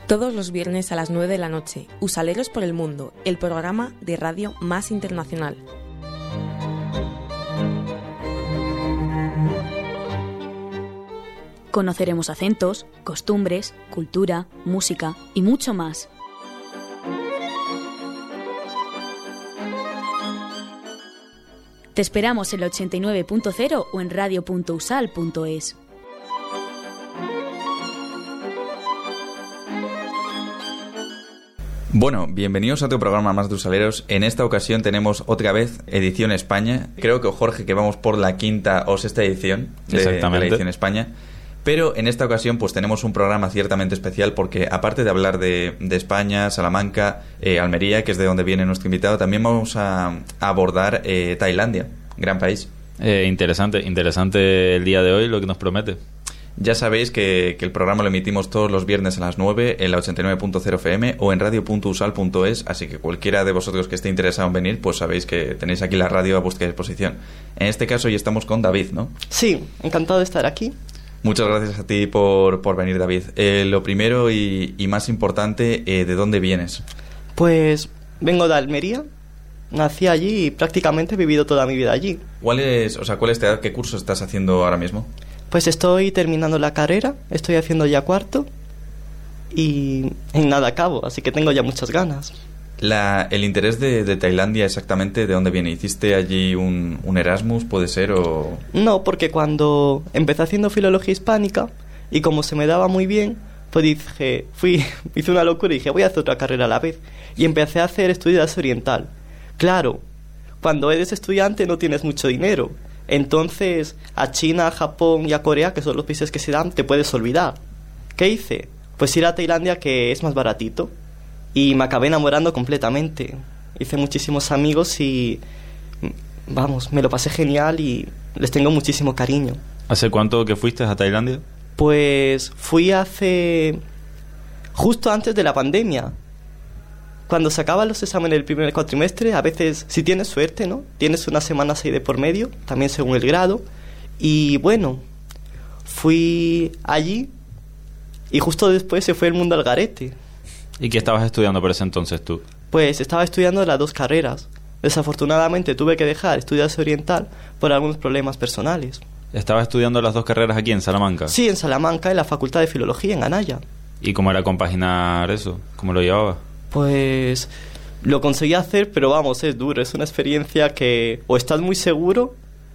Todos los viernes a las 9 de la noche, Usaleros por el Mundo, el programa de radio más internacional. Conoceremos acentos, costumbres, cultura, música y mucho más. Te esperamos en el 89.0 o en radio.usal.es. Bueno, bienvenidos a otro programa más de Usaleros. En esta ocasión tenemos otra vez edición España. Creo que, Jorge, que vamos por la quinta o sexta edición de la edición España. Pero en esta ocasión pues tenemos un programa ciertamente especial porque aparte de hablar de España, Salamanca, Almería, que es de donde viene nuestro invitado, también vamos a abordar Tailandia, gran país. Interesante el día de hoy, lo que nos promete. Ya sabéis que el programa lo emitimos todos los viernes a las 9 en la 89.0 FM o en radio.usal.es, así que cualquiera de vosotros que esté interesado en venir, pues sabéis que tenéis aquí la radio a vuestra disposición. En este caso hoy estamos con David, ¿no? Sí, encantado de estar aquí. Muchas gracias a ti por venir, David. Lo primero y más importante, ¿de dónde vienes? Pues vengo de Almería, nací allí y prácticamente he vivido toda mi vida allí. ¿Cuál es tu edad? ¿Qué curso estás haciendo ahora mismo? Pues estoy terminando la carrera, estoy haciendo ya cuarto y en nada acabo, así que tengo ya muchas ganas. El interés de Tailandia, exactamente, ¿de dónde viene? ¿Hiciste allí un Erasmus, puede ser, o...? No, porque cuando empecé haciendo filología hispánica y como se me daba muy bien, pues hice una locura y dije, voy a hacer otra carrera a la vez. Y empecé a hacer estudios oriental. Claro, cuando eres estudiante no tienes mucho dinero. Entonces, a China, a Japón y a Corea, que son los países que se dan, te puedes olvidar. ¿Qué hice? Pues ir a Tailandia, que es más baratito. Y me acabé enamorando completamente. Hice muchísimos amigos y, vamos, me lo pasé genial y les tengo muchísimo cariño. ¿Hace cuánto que fuiste a Tailandia? Pues fui justo antes de la pandemia. Cuando se acaban los exámenes del primer cuatrimestre, a veces, si tienes suerte, ¿no? Tienes unas semanas ahí de por medio, también según el grado. Y bueno, fui allí y justo después se fue el mundo al garete. ¿Y qué estabas estudiando por ese entonces tú? Pues estaba estudiando las dos carreras. Desafortunadamente tuve que dejar estudios oriental por algunos problemas personales. ¿Estabas estudiando las dos carreras aquí en Salamanca? Sí, en Salamanca, en la Facultad de Filología, en Anaya. ¿Y cómo era compaginar eso? ¿Cómo lo llevabas? Pues lo conseguí hacer, pero vamos, es duro. Es una experiencia que o estás muy seguro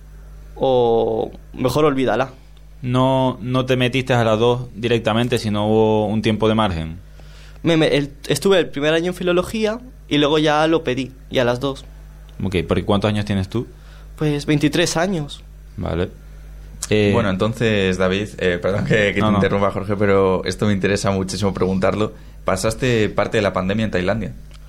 o mejor olvídala. ¿No te metiste a las dos directamente, sino hubo un tiempo de margen? Estuve el primer año en filología y luego ya lo pedí, y a las dos. Ok, ¿por cuántos años tienes tú? Pues 23 años. Vale. Bueno, entonces, David, perdón que te interrumpa, Jorge, pero esto me interesa muchísimo preguntarlo. ¿Pasaste parte de la pandemia en Tailandia?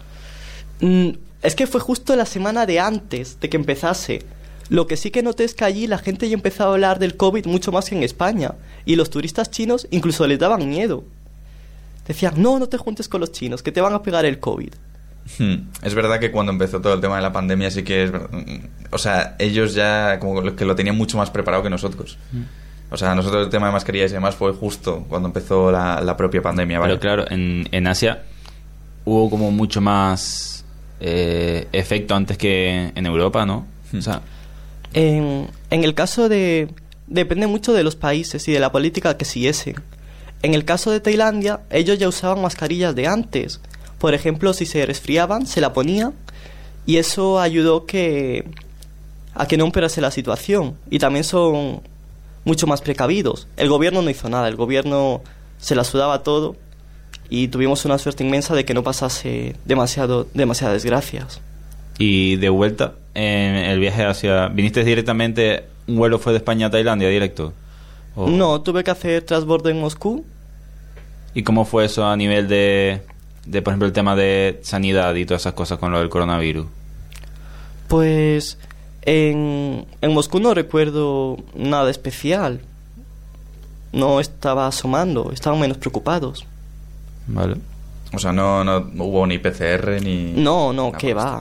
Es que fue justo la semana de antes de que empezase. Lo que sí que noté es que allí la gente ya empezó a hablar del COVID mucho más que en España. Y los turistas chinos incluso les daban miedo. Decían, no te juntes con los chinos, que te van a pegar el COVID. Es verdad que cuando empezó todo el tema de la pandemia sí que es... O sea, ellos ya como que lo tenían mucho más preparado que nosotros. O sea, nosotros el tema de mascarillas y demás fue justo cuando empezó la propia pandemia, ¿vale? Pero claro, en Asia hubo como mucho más efecto antes que en Europa, ¿no? O sea... En el caso depende mucho de los países y de la política que siguiesen. En el caso de Tailandia, ellos ya usaban mascarillas de antes. Por ejemplo, si se resfriaban, se la ponían y eso ayudó a que no empeorase la situación. Y también son mucho más precavidos. El gobierno no hizo nada, el gobierno se la sudaba todo y tuvimos una suerte inmensa de que no pasase demasiadas desgracias. Y de vuelta, en el viaje ¿viniste directamente, un vuelo fue de España a Tailandia directo? ¿O? No, tuve que hacer transbordo en Moscú. ¿Y cómo fue eso a nivel de, por ejemplo, el tema de sanidad y todas esas cosas con lo del coronavirus? Pues en Moscú no recuerdo nada especial. No estaba asomando, estaban menos preocupados. Vale. O sea, no hubo ni PCR ni... No, ¿qué va?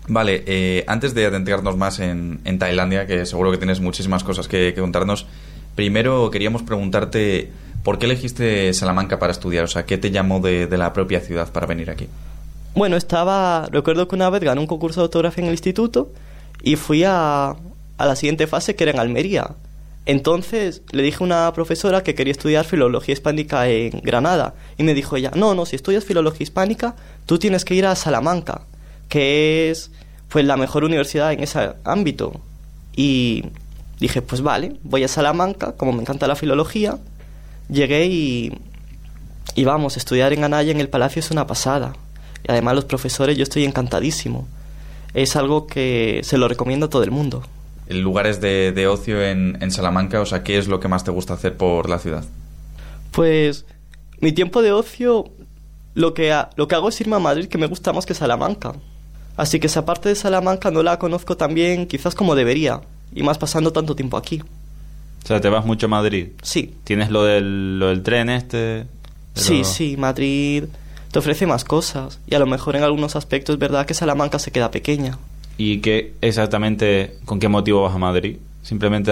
Vale, antes de adentrarnos más en Tailandia, que seguro que tienes muchísimas cosas que contarnos, Primero queríamos preguntarte ¿por qué elegiste Salamanca para estudiar? O sea, ¿qué te llamó de la propia ciudad para venir aquí? Bueno, recuerdo que una vez gané un concurso de ortografía en el instituto y fui a la siguiente fase, que era en Almería. Entonces le dije a una profesora que quería estudiar filología hispánica en Granada y me dijo ella, no, si estudias filología hispánica tú tienes que ir a Salamanca, que es pues la mejor universidad en ese ámbito. Y dije, pues vale, voy a Salamanca, como me encanta la filología. Llegué y vamos, estudiar en Anaya, en el Palacio, es una pasada. Y además los profesores, yo estoy encantadísimo. Es algo que se lo recomiendo a todo el mundo. Lugares de ocio en Salamanca, o sea, ¿qué es lo que más te gusta hacer por la ciudad? Pues mi tiempo de ocio, lo que hago es irme a Madrid, que me gusta más que Salamanca. Así que esa parte de Salamanca no la conozco tan bien, quizás como debería, y más pasando tanto tiempo aquí. O sea, ¿te vas mucho a Madrid? Sí. ¿Tienes lo del tren este? Sí, Madrid te ofrece más cosas, y a lo mejor en algunos aspectos es verdad que Salamanca se queda pequeña. ¿Y qué exactamente, con qué motivo vas a Madrid? ¿Simplemente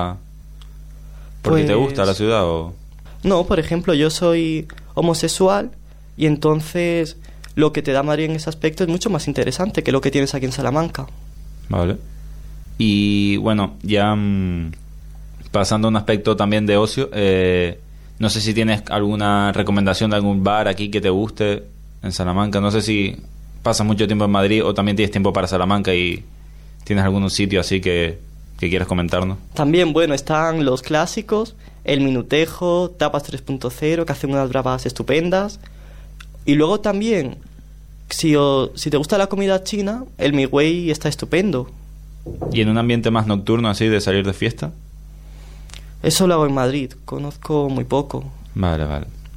porque te gusta la ciudad o...? No, por ejemplo, yo soy homosexual y entonces lo que te da Madrid en ese aspecto es mucho más interesante que lo que tienes aquí en Salamanca. Vale. Y bueno, ya pasando a un aspecto también de ocio, no sé si tienes alguna recomendación de algún bar aquí que te guste en Salamanca. No sé si pasas mucho tiempo en Madrid o también tienes tiempo para Salamanca y tienes algún sitio así que quieras comentarnos. También, bueno, están los clásicos, el Minutejo, Tapas 3.0, que hacen unas bravas estupendas. Y luego también, si te gusta la comida china, el Mi Wei está estupendo. ¿Y en un ambiente más nocturno así de salir de fiesta? Eso lo hago en Madrid, conozco muy poco. Vale.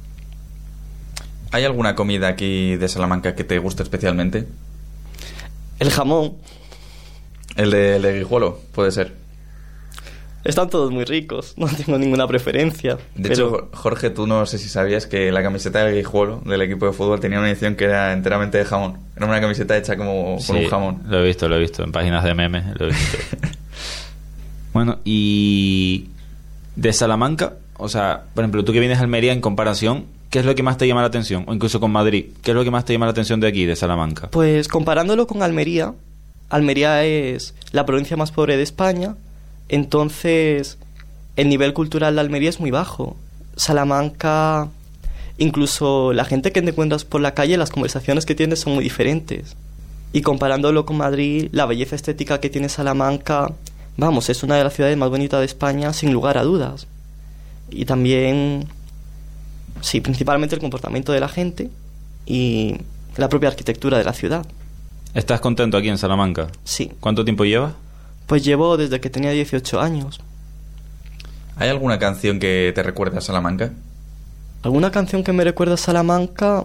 ¿Hay alguna comida aquí de Salamanca que te guste especialmente? El jamón. El de Guijuelo, puede ser. Están todos muy ricos, no tengo ninguna preferencia. De hecho, Jorge, tú no sé si sabías que la camiseta del Guijuelo, del equipo de fútbol, tenía una edición que era enteramente de jamón. Era una camiseta hecha como con un jamón. Lo he visto en páginas de memes, lo he visto. Bueno, y de Salamanca, o sea, por ejemplo, tú que vienes a Almería, en comparación, ¿qué es lo que más te llama la atención? O incluso con Madrid, ¿qué es lo que más te llama la atención de aquí, de Salamanca? Pues comparándolo con Almería, Almería es la provincia más pobre de España, entonces el nivel cultural de Almería es muy bajo. Salamanca, incluso la gente que te encuentras por la calle, las conversaciones que tienes son muy diferentes. Y comparándolo con Madrid, la belleza estética que tiene Salamanca, vamos, es una de las ciudades más bonitas de España, sin lugar a dudas. Y también, sí, principalmente el comportamiento de la gente y la propia arquitectura de la ciudad. ¿Estás contento aquí en Salamanca? Sí. ¿Cuánto tiempo llevas? Pues llevo desde que tenía 18 años. ¿Hay alguna canción que te recuerde a Salamanca? ¿Alguna canción que me recuerda a Salamanca?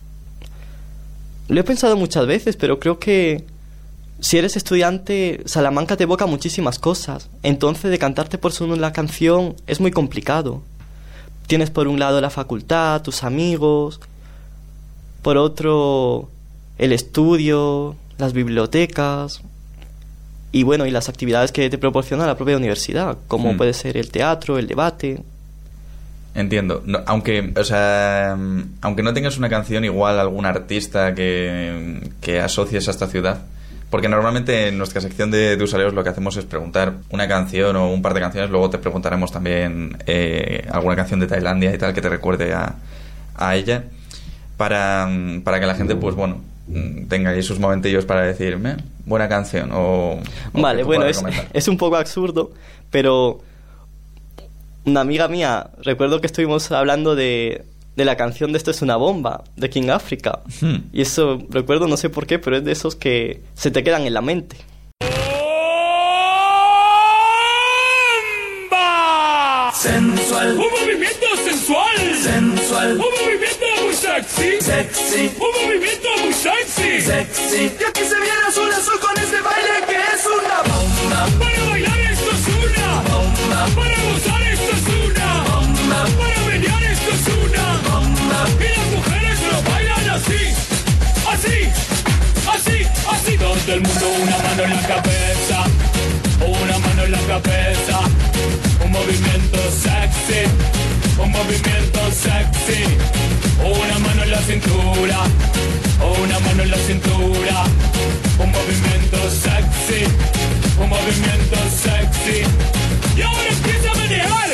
Lo he pensado muchas veces, pero creo que si eres estudiante, Salamanca te evoca muchísimas cosas. Entonces, de cantarte por solo una canción es muy complicado. Tienes por un lado la facultad, tus amigos, por otro el estudio, las bibliotecas y bueno, y las actividades que te proporciona la propia universidad, como puede ser el teatro, el debate. Entiendo. No, aunque no tengas una canción, igual algún artista que asocies a esta ciudad. Porque normalmente en nuestra sección de usuarios lo que hacemos es preguntar una canción o un par de canciones, luego te preguntaremos también alguna canción de Tailandia y tal que te recuerde a ella, para que la gente, pues bueno, tenga ahí sus momentillos para decirme buena canción o vale, bueno, es un poco absurdo, pero una amiga mía, recuerdo que estuvimos hablando de la canción de Esto es una bomba, de King Africa. Y eso, recuerdo, no sé por qué, pero es de esos que se te quedan en la mente. ¡Bomba! Sensual. Un movimiento sensual. Sensual. Un movimiento muy sexy. Sexy. Un movimiento muy sexy. Sexy. Y aquí se viene azul azul con este baile que es una bomba. Para bailar esto es una bomba. Para gozar esto es una bomba. Para bailar esto es una bomba. Y las mujeres lo bailan así. Así. Así. Así. Todo el mundo una mano en la cabeza. Una mano en la cabeza. Un movimiento cintura, una mano en la cintura, un movimiento sexy, un movimiento sexy. Y ahora empieza a manejar,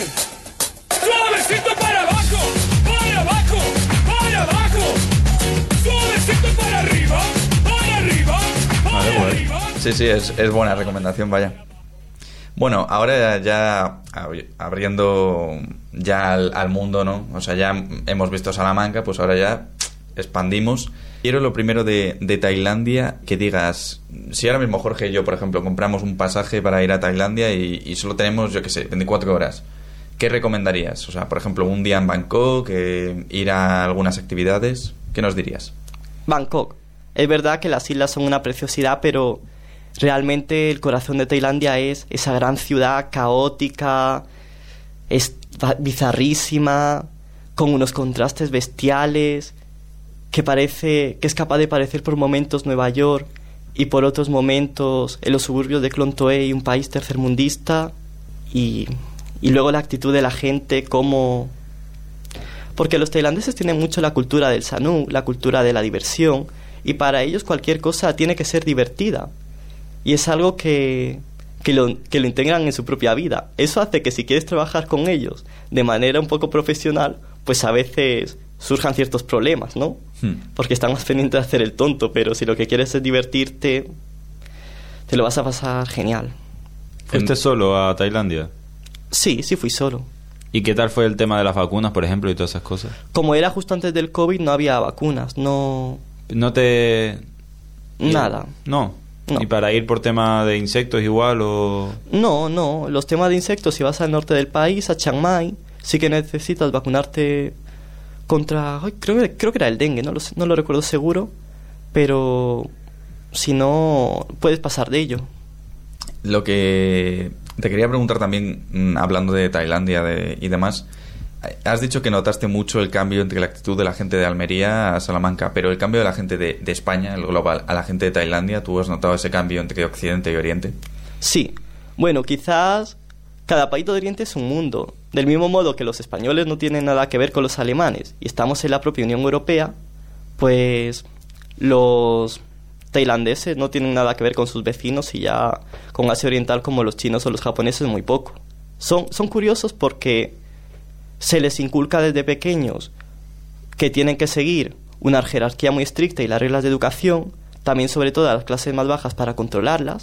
suavecito para abajo, para abajo, para abajo, suavecito para arriba, para arriba, para arriba. Sí, es buena recomendación, vaya. Bueno, ahora ya abriendo ya al mundo, ¿no? O sea, ya hemos visto Salamanca, pues ahora ya expandimos. Quiero lo primero de Tailandia, que digas, si ahora mismo Jorge y yo, por ejemplo, compramos un pasaje para ir a Tailandia y solo tenemos, yo qué sé, 24 horas, ¿qué recomendarías? O sea, por ejemplo, un día en Bangkok, ir a algunas actividades, ¿qué nos dirías? Bangkok. Es verdad que las islas son una preciosidad, pero realmente el corazón de Tailandia es esa gran ciudad caótica, es bizarrísima, con unos contrastes bestiales, que es capaz de parecer por momentos Nueva York y por otros momentos en los suburbios de Klong Toei, un país tercermundista, y luego la actitud de la gente, como... Porque los tailandeses tienen mucho la cultura del Sanuk, la cultura de la diversión, y para ellos cualquier cosa tiene que ser divertida. Y es algo que lo integran en su propia vida. Eso hace que si quieres trabajar con ellos de manera un poco profesional, pues a veces surjan ciertos problemas, ¿no? Porque están más pendientes de hacer el tonto, pero si lo que quieres es divertirte, te lo vas a pasar genial. ¿Fuiste solo a Tailandia? Sí fui solo. ¿Y qué tal fue el tema de las vacunas, por ejemplo, y todas esas cosas? Como era justo antes del COVID, no había vacunas, ¿No te...? Nada. No. ¿Y para ir por tema de insectos igual o...? No. Los temas de insectos, si vas al norte del país, a Chiang Mai, sí que necesitas vacunarte contra... creo que era el dengue, no lo recuerdo seguro, pero si no, puedes pasar de ello. Lo que te quería preguntar también, hablando de Tailandia y demás, has dicho que notaste mucho el cambio entre la actitud de la gente de Almería a Salamanca, pero el cambio de la gente de España, el global, a la gente de Tailandia, ¿tú has notado ese cambio entre Occidente y Oriente? Sí. Bueno, quizás cada país de Oriente es un mundo. Del mismo modo que los españoles no tienen nada que ver con los alemanes y estamos en la propia Unión Europea, pues los tailandeses no tienen nada que ver con sus vecinos y ya con Asia Oriental como los chinos o los japoneses muy poco. Son curiosos porque se les inculca desde pequeños que tienen que seguir una jerarquía muy estricta y las reglas de educación, también sobre todo a las clases más bajas para controlarlas,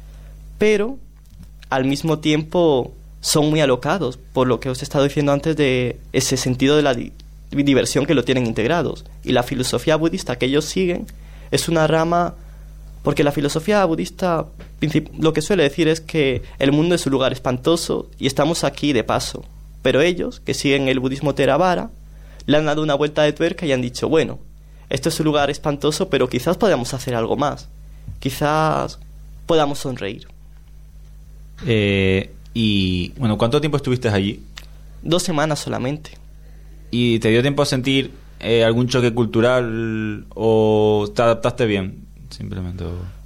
pero al mismo tiempo son muy alocados, por lo que os he estado diciendo antes de ese sentido de la diversión que lo tienen integrados. Y la filosofía budista que ellos siguen es una rama, porque la filosofía budista lo que suele decir es que el mundo es un lugar espantoso y estamos aquí de paso. Pero ellos, que siguen el budismo Theravada, le han dado una vuelta de tuerca y han dicho, bueno, esto es un lugar espantoso, pero quizás podamos hacer algo más. Quizás podamos sonreír. Y, bueno, ¿cuánto tiempo estuviste allí? 2 semanas solamente. ¿Y te dio tiempo a sentir algún choque cultural o te adaptaste bien? Simplemente...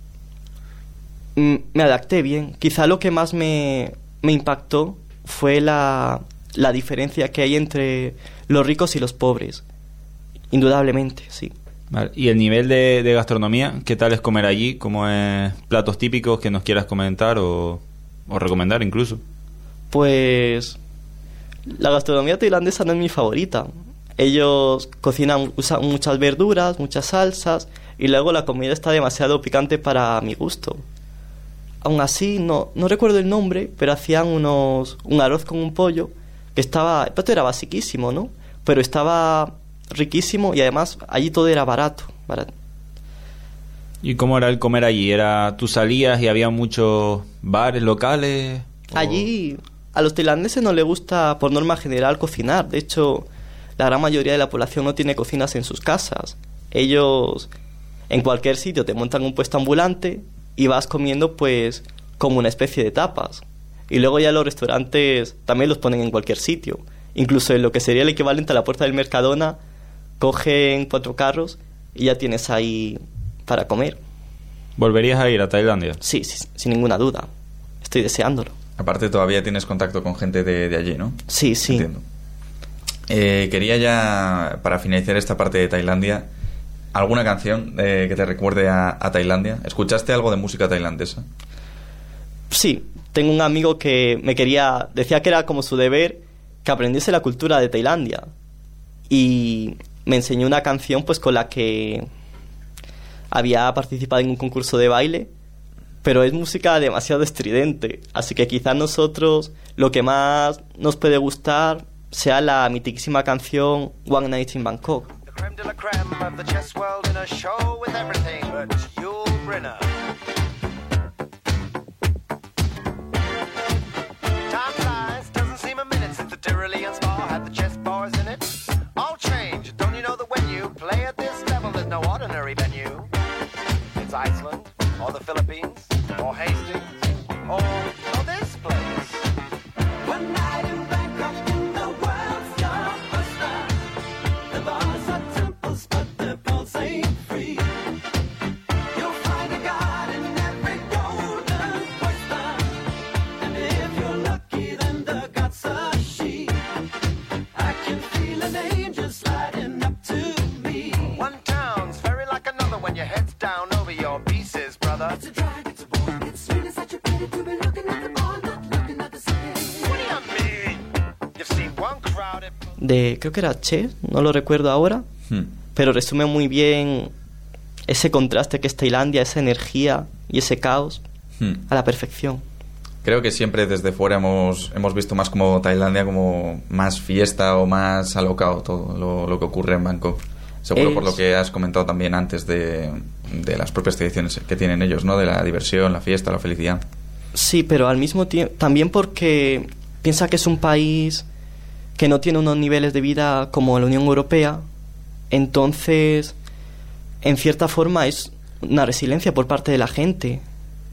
Me adapté bien. Quizá lo que más me impactó fue la diferencia que hay entre los ricos y los pobres. Indudablemente, sí. Vale. ¿Y el nivel de gastronomía? ¿Qué tal es comer allí? ¿Cómo es platos típicos que nos quieras comentar o recomendar incluso? Pues la gastronomía tailandesa no es mi favorita. Ellos usan muchas verduras, muchas salsas, y luego la comida está demasiado picante para mi gusto. Aún así, no recuerdo el nombre, pero hacían un arroz con un pollo que el plato era basiquísimo, ¿no? Pero estaba riquísimo y además allí todo era barato. ¿Y cómo era el comer allí? ¿Tú salías y había muchos bares locales? Allí a los tailandeses no les gusta por norma general cocinar. De hecho, la gran mayoría de la población no tiene cocinas en sus casas. Ellos en cualquier sitio te montan un puesto ambulante y vas comiendo pues como una especie de tapas. Y luego ya los restaurantes también los ponen en cualquier sitio. Incluso en lo que sería el equivalente a la puerta del Mercadona, cogen 4 carros y ya tienes ahí para comer. ¿Volverías a ir a Tailandia? Sí, sin ninguna duda. Estoy deseándolo. Aparte todavía tienes contacto con gente de allí, ¿no? Sí. Entiendo. Quería ya, para finalizar esta parte de Tailandia, ¿Alguna canción que te recuerde a Tailandia? ¿Escuchaste algo de música tailandesa? Sí, tengo un amigo que decía que era como su deber que aprendiese la cultura de Tailandia. Y me enseñó una canción pues con la que había participado en un concurso de baile, pero es música demasiado estridente, así que quizás nosotros lo que más nos puede gustar sea la mitiquísima canción One Night in Bangkok. The creme de la creme of the chess world in a show with everything but Yul Brynner. Time flies, doesn't seem a minute since the Tyrolean spa had the chess bars in it. All change, don't you know that when you play at this level there's no ordinary venue? It's Iceland, or the Philippines, or Hastings, or this place. One night in Bangkok in the world's blockbuster. The bars are temples, but their pulse ain't free. You'll find a god in every golden oyster, and if you're lucky, then the god's a she. I can feel an angel sliding up to me. One town's very like another when your head's down over your pieces, brother. It's a drag, it's a bore, it's really such a pity to be looking at the bar, not looking at the city. What do you mean? You've seen one crowded... creo que era Che, no lo recuerdo ahora, pero resume muy bien ese contraste que es Tailandia, esa energía y ese caos a la perfección. Creo que siempre desde fuera hemos visto más como Tailandia como más fiesta o más alocado todo lo que ocurre en Bangkok. Seguro por lo que has comentado también antes de las propias tradiciones que tienen ellos, ¿no? De la diversión, la fiesta, la felicidad. Sí, pero al mismo tiempo también porque piensa que es un país que no tiene unos niveles de vida como la Unión Europea, entonces en cierta forma es una resiliencia por parte de la gente.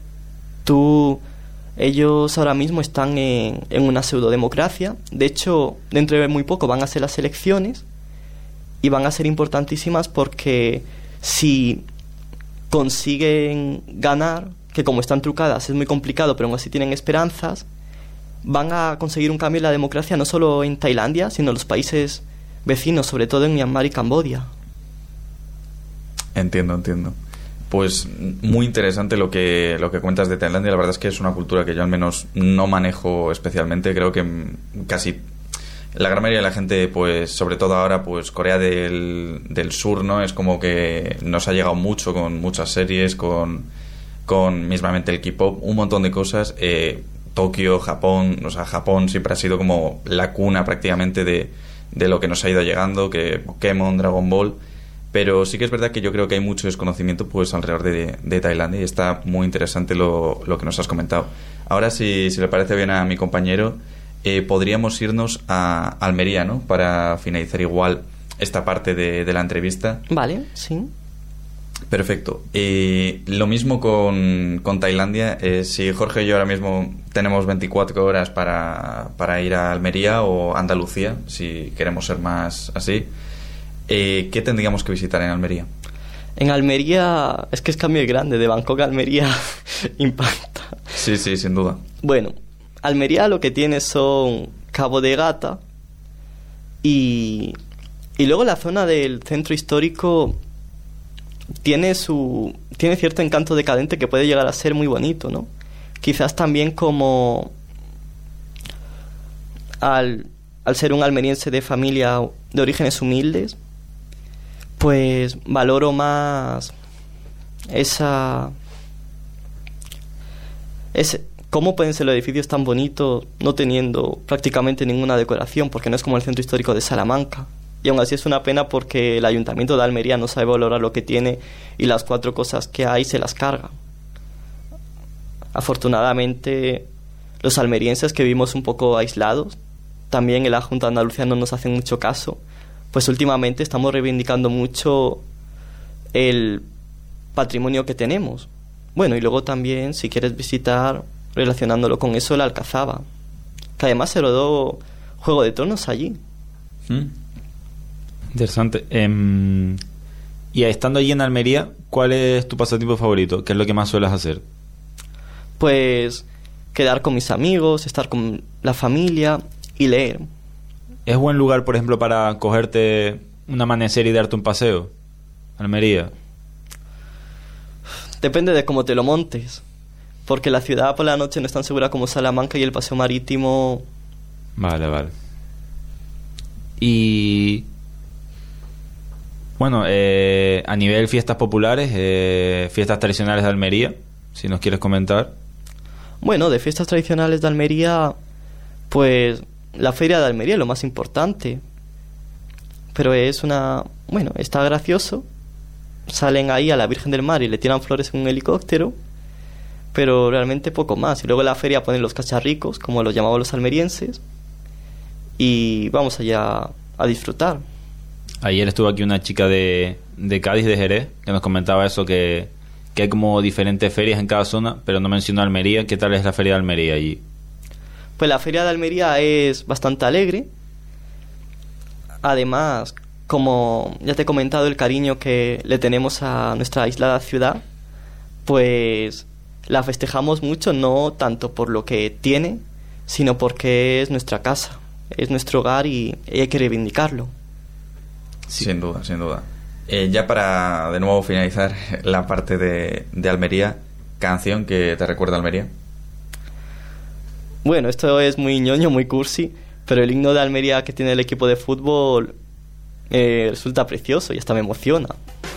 Ellos ahora mismo están en una pseudodemocracia. De hecho, dentro de muy poco van a ser las elecciones y van a ser importantísimas porque si consiguen ganar, que como están trucadas es muy complicado, pero aún así tienen esperanzas, van a conseguir un cambio en la democracia no solo en Tailandia, sino en los países vecinos, sobre todo en Myanmar y Camboya. Entiendo. Pues muy interesante lo que cuentas de Tailandia. La verdad es que es una cultura que yo al menos no manejo especialmente. Creo que casi la gran mayoría de la gente, pues sobre todo ahora, pues Corea del Sur, ¿no? Es como que nos ha llegado mucho con muchas series, con mismamente el K-pop, un montón de cosas. Tokio, Japón, o sea, Japón siempre ha sido como la cuna prácticamente de lo que nos ha ido llegando, que Pokémon, Dragon Ball. Pero sí que es verdad que yo creo que hay mucho desconocimiento pues alrededor de Tailandia y está muy interesante lo que nos has comentado. Ahora, si le parece bien a mi compañero, podríamos irnos a Almería, ¿no? Para finalizar igual esta parte de la entrevista. Vale, sí. Perfecto. Lo mismo con Tailandia. Si Jorge y yo ahora mismo tenemos 24 horas para ir a Almería o Andalucía, si queremos ser más así, ¿qué tendríamos que visitar en Almería? En Almería es que es cambio grande, de Bangkok a Almería impacta. Sí, sin duda. Bueno, Almería lo que tiene son Cabo de Gata y luego la zona del centro histórico tiene cierto encanto decadente que puede llegar a ser muy bonito, ¿no? Quizás también como al ser un almeriense de familia de orígenes humildes, pues valoro más cómo pueden ser los edificios tan bonitos no teniendo prácticamente ninguna decoración, porque no es como el centro histórico de Salamanca. Y aún así es una pena porque el Ayuntamiento de Almería no sabe valorar lo que tiene y las 4 cosas que hay se las carga. Afortunadamente, los almerienses que vivimos un poco aislados, también en la Junta de Andalucía no nos hacen mucho caso, pues últimamente estamos reivindicando mucho el patrimonio que tenemos. Bueno, y luego también, si quieres visitar, relacionándolo con eso, la Alcazaba, que además se rodó Juego de Tronos allí. Interesante. Y estando allí en Almería, ¿cuál es tu pasatiempo favorito? ¿Qué es lo que más sueles hacer? Pues quedar con mis amigos, estar con la familia y leer. ¿Es buen lugar, por ejemplo, para cogerte un amanecer y darte un paseo? Almería. Depende de cómo te lo montes. Porque la ciudad por la noche no es tan segura como Salamanca y el paseo marítimo... Vale. Y... Bueno, a nivel fiestas populares, fiestas tradicionales de Almería, si nos quieres comentar. Bueno, de fiestas tradicionales de Almería, pues la Feria de Almería es lo más importante. Pero es una... Bueno, está gracioso. Salen ahí a la Virgen del Mar y le tiran flores en un helicóptero, pero realmente poco más. Y luego en la feria ponen los cacharricos, como los llamamos los almerienses, y vamos allá a disfrutar. Ayer estuvo aquí una chica de Cádiz, de Jerez, que nos comentaba eso, que hay como diferentes ferias en cada zona, pero no mencionó Almería. ¿Qué tal es la feria de Almería allí? Pues la feria de Almería es bastante alegre. Además, como ya te he comentado, el cariño que le tenemos a nuestra aislada ciudad, pues la festejamos mucho, no tanto por lo que tiene, sino porque es nuestra casa, es nuestro hogar y hay que reivindicarlo. Sí. Sin duda. Ya para de nuevo finalizar la parte de Almería, canción que te recuerda a Almería. Bueno, esto es muy ñoño, muy cursi, pero el himno de Almería que tiene el equipo de fútbol resulta precioso y hasta me emociona.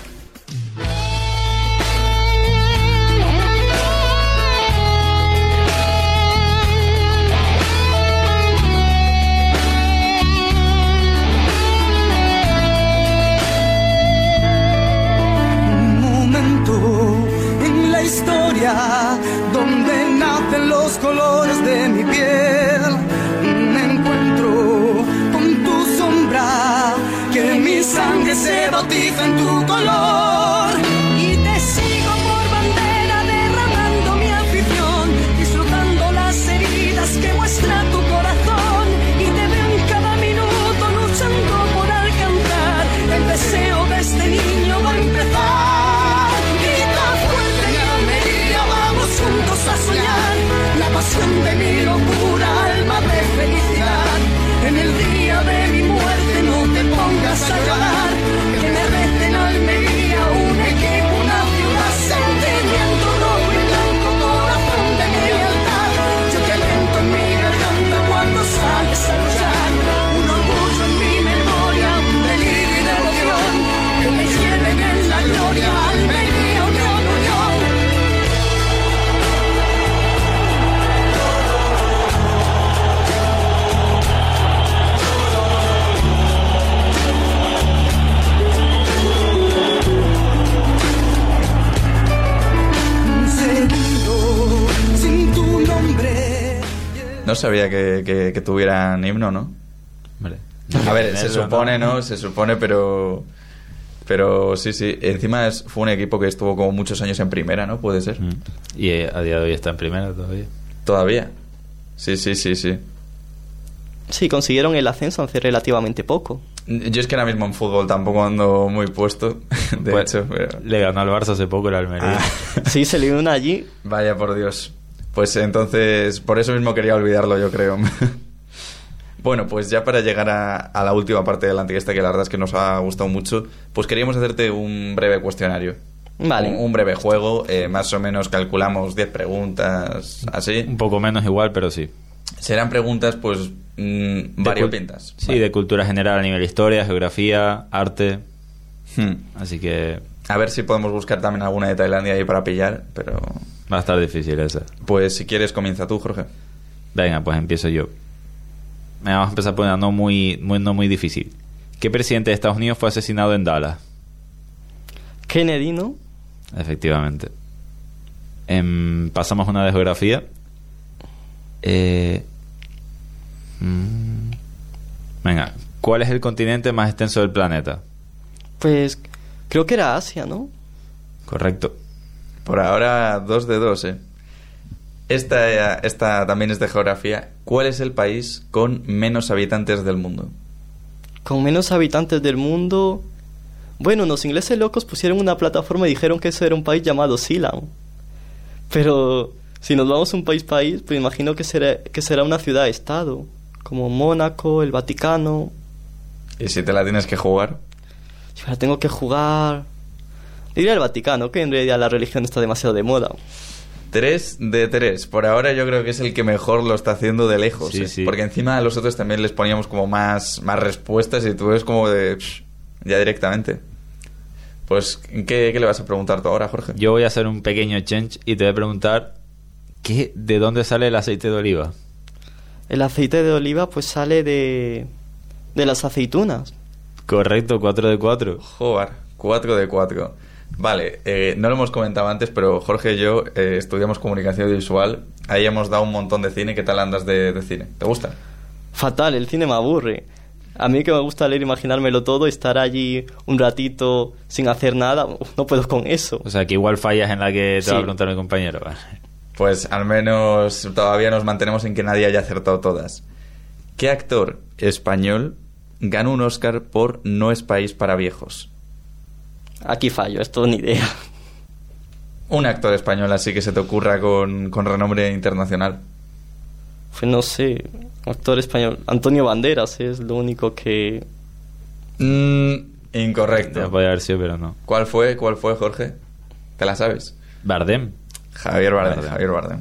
Un momento en la historia donde nacen los colores de mi piel. Un encuentro con tu sombra, que mi sangre se bautiza en tu color. Y te sigo por bandera, derramando mi afición, disfrutando las heridas que muestra tu corazón. Y te veo en cada minuto luchando por alcanzar el deseo de este niño va a empezar. Grita fuerte en Almería, vamos juntos a soñar la pasión de mi locura, alma de felicidad. En el día de mi muerte no te pongas a llorar, que me reste en Almería un equipo, una ciudad, sentimiento rojo y blanco, corazón de mi lealtad. Yo te canto en mi garganta cuando sales a luchar, un orgullo en mi memoria, un delirio y devoción, que me lleven en la gloria, Almería, unión, unión. No sabía que tuvieran himno, ¿no? Vale. A ver, se supone, ¿no? Se supone, pero sí. Encima fue un equipo que estuvo como muchos años en primera, ¿no? Puede ser. Y a día de hoy está en primera todavía. ¿Todavía? Sí. Sí, consiguieron el ascenso hace relativamente poco. Yo es que ahora mismo en fútbol tampoco ando muy puesto, de hecho. Pero... Le ganó al Barça hace poco el Almería. Sí, se le dio una allí. Vaya por Dios. Pues entonces, por eso mismo quería olvidarlo, yo creo. Bueno, pues ya para llegar a la última parte de la encuesta, que la verdad es que nos ha gustado mucho, pues queríamos hacerte un breve cuestionario. Vale. Un breve juego, más o menos calculamos 10 preguntas, así. Un poco menos igual, pero sí. Serán preguntas, pues, variopintas. Sí, vale. De cultura general a nivel historia, geografía, arte. Así que... A ver si podemos buscar también alguna de Tailandia ahí para pillar, pero... Va a estar difícil esa. Pues si quieres comienza tú, Jorge. Venga, pues empiezo yo. Vamos a empezar por una no muy difícil. ¿Qué presidente de Estados Unidos fue asesinado en Dallas? Kennedy, ¿no? Efectivamente. Pasamos a una de geografía. Venga, ¿cuál es el continente más extenso del planeta? Pues creo que era Asia, ¿no? Correcto. Por ahora 2 de 2, ¿eh? Esta también es de geografía. ¿Cuál es el país con menos habitantes del mundo? Con menos habitantes del mundo... Bueno, los ingleses locos pusieron una plataforma y dijeron que eso era un país llamado Ceylon. Pero si nos vamos a un país, pues imagino que será una ciudad-estado, como Mónaco, el Vaticano. ¿Y si te la tienes que jugar? Si me la tengo que jugar... Diría el Vaticano, que en realidad la religión está demasiado de moda. 3 de 3. Por ahora yo creo que es el que mejor lo está haciendo de lejos. Sí, sí. Porque encima a los otros también les poníamos como más respuestas y tú ves como de... ya directamente. Pues, ¿qué le vas a preguntar tú ahora, Jorge? Yo voy a hacer un pequeño change y te voy a preguntar ¿de dónde sale el aceite de oliva? El aceite de oliva pues sale de las aceitunas. Correcto, 4 de 4. Joder, 4 de 4. Vale, no lo hemos comentado antes, pero Jorge y yo estudiamos comunicación audiovisual. Ahí hemos dado un montón de cine. ¿Qué tal andas de cine? ¿Te gusta? Fatal, el cine me aburre. A mí que me gusta leer, imaginármelo todo, estar allí un ratito sin hacer nada, no puedo con eso. O sea, que igual fallas en la que te Sí. va a preguntar mi compañero. Vale. Pues al menos todavía nos mantenemos en que nadie haya acertado todas. ¿Qué actor español ganó un Oscar por No es país para viejos? Aquí fallo, esto ni idea. Un actor español así que se te ocurra con renombre internacional. Pues no sé, actor español. Antonio Banderas es lo único que... Incorrecto. Ya podía haber sido, pero no. ¿Cuál fue, Jorge? ¿Te la sabes? Bardem. Javier Bardem.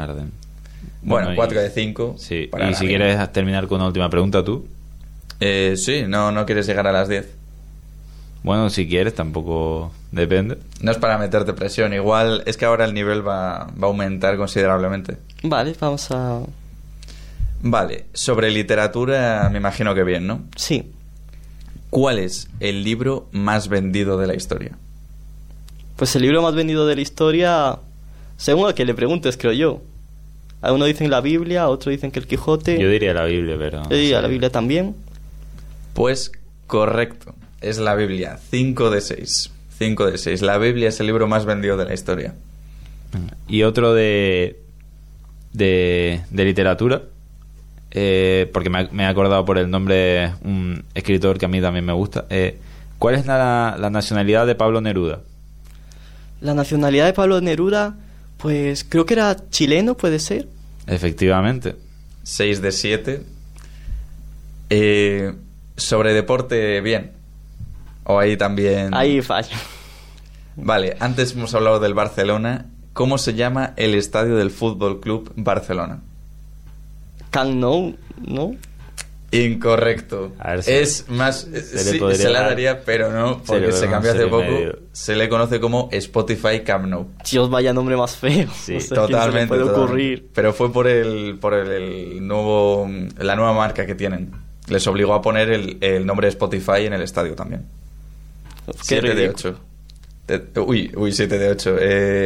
Bueno, y- 4 de 5. Sí, y si quieres terminar con una última pregunta tú. Sí, no quieres llegar a las 10. Bueno, si quieres, tampoco depende. No es para meterte presión. Igual es que ahora el nivel va a aumentar considerablemente. Vale, vamos a... Vale, sobre literatura me imagino que bien, ¿no? Sí, ¿Cuál es el libro más vendido de la historia? pues el libro más vendido de la historia, según a que le preguntes, creo yo. Algunos dicen la Biblia, otros dicen que el Quijote. Yo diría la Biblia, pero... Yo diría sí. la Biblia también. Pues correcto, es la Biblia. 5 de 6. 5 de 6. La Biblia es el libro más vendido de la historia. Y otro de literatura, porque me he acordado por el nombre un escritor que a mí también me gusta. ¿Cuál es la nacionalidad de Pablo Neruda? La nacionalidad de Pablo Neruda, pues creo que era chileno, puede ser. Efectivamente. 6 de 7. Sobre deporte, bien. O ahí también... Ahí fallo. Vale, antes hemos hablado del Barcelona. ¿Cómo se llama el estadio del Fútbol Club Barcelona? Camp Nou, ¿no? Incorrecto. A ver si es más... se la daría, pero no, porque se cambió hace poco. Se le conoce como Spotify Camp Nou. Dios, vaya nombre más feo. Sí, no sé Totalmente. quién se le puede totalmente. ocurrir. Pero fue por el nuevo... la nueva marca que tienen. Les obligó a poner el nombre de Spotify en el estadio también. Qué 7 de ridículo. 8. Uy, 7 de 8.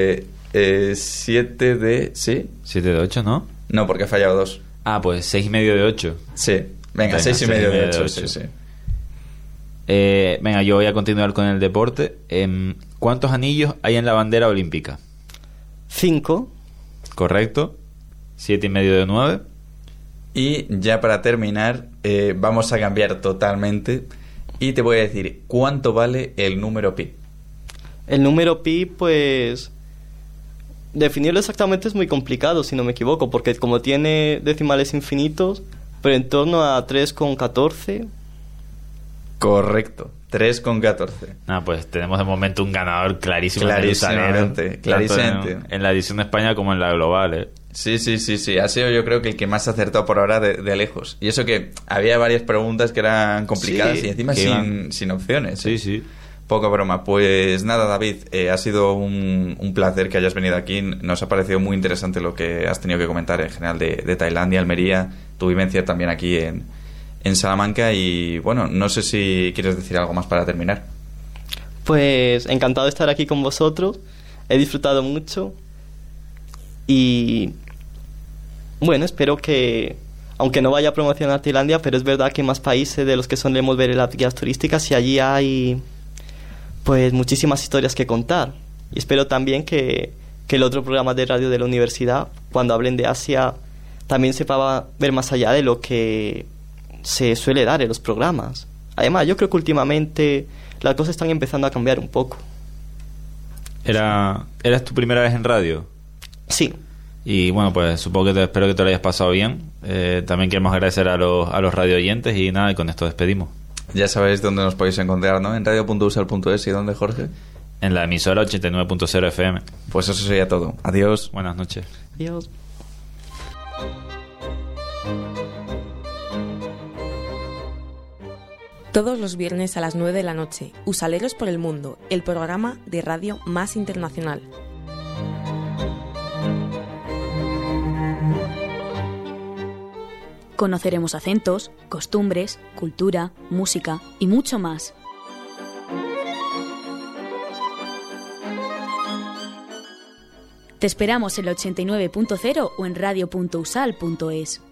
7 de... ¿Sí? 7 de 8, ¿no? No, porque ha fallado 2. Ah, pues 6,5 de 8. Sí. Venga, 6,5 de 8. Sí, sí. Venga, yo voy a continuar con el deporte. ¿Cuántos anillos hay en la bandera olímpica? 5. Correcto. 7,5 de 9. Y ya para terminar, vamos a cambiar totalmente. Y te voy a decir, ¿cuánto vale el número pi? El número pi, pues... definirlo exactamente es muy complicado, si no me equivoco, porque como tiene decimales infinitos, pero en torno a 3,14. Correcto, 3,14. Pues tenemos de momento un ganador clarísimo. Clarísimamente, clarísimamente. Tanto en la edición de España como en la global, ¿eh? Sí. Ha sido yo creo que el que más ha acertado por ahora de lejos. Y eso que había varias preguntas que eran complicadas Sí, y encima que sin opciones. Sí, sí. Poca broma. Pues nada, David, ha sido un placer que hayas venido aquí. Nos ha parecido muy interesante lo que has tenido que comentar en general de Tailandia, Almería, tu vivencia también aquí en Salamanca. Y bueno, no sé si quieres decir algo más para terminar. Pues encantado de estar aquí con vosotros. He disfrutado mucho. Y bueno, espero que, aunque no vaya a promocionar Tailandia, pero es verdad que más países de los que solemos ver en las guías turísticas, y allí hay pues muchísimas historias que contar. Y espero también que el otro programa de radio de la universidad, cuando hablen de Asia, también sepa ver más allá de lo que se suele dar en los programas. Además, yo creo que últimamente las cosas están empezando a cambiar un poco. ¿Eras tu primera vez en radio? Sí. Y bueno, pues supongo que espero que te lo hayas pasado bien. También queremos agradecer a los radio oyentes y nada, y con esto despedimos. Ya sabéis dónde nos podéis encontrar, ¿no? En radio.usal.es. ¿Y dónde, Jorge? en la emisora 89.0 FM. Pues eso sería todo. Adiós. Buenas noches. Adiós. Todos los viernes a las 9 de la noche, Usaleros por el Mundo, el programa de radio más internacional. Conoceremos acentos, costumbres, cultura, música y mucho más. Te esperamos en el 89.0 o en radio.usal.es.